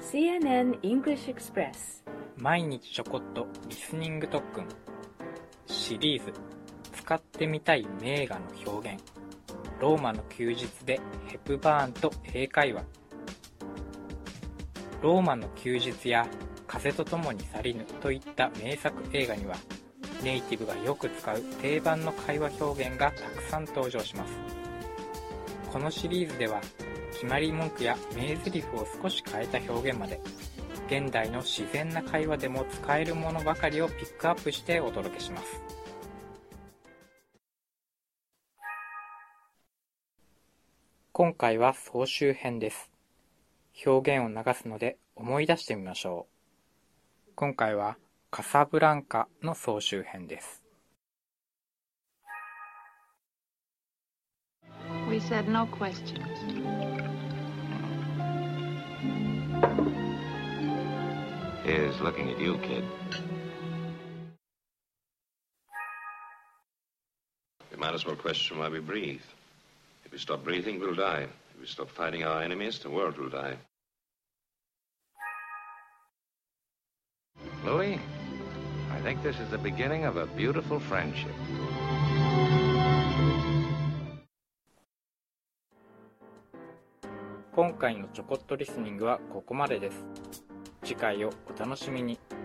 CNN English Express 毎日ちょこっとリスニング特訓シリーズ使ってみたい名画の表現ローマの休日でヘプバーンと英会話ローマの休日や風と共に去りぬといった名作映画にはネイティブがよく使う定番の会話表現がたくさん登場します。このシリーズでは決まり文句や名台詞を少し変えた表現まで現代の自然な会話でも使えるものばかりをピックアップしてお届けします。今回は総集編です。表現を流すので思い出してみましょう。今回はカサブランカの総集編です。 We said no questions. Here's looking at you, kid. We might as well question why we breathe. If we stop breathing, we'll die. If we stop fighting our enemies, the world will die. Louis, I think this is the beginning of a beautiful friendship. 今回のちょこっとリスニングはここまでです。次回をお楽しみに。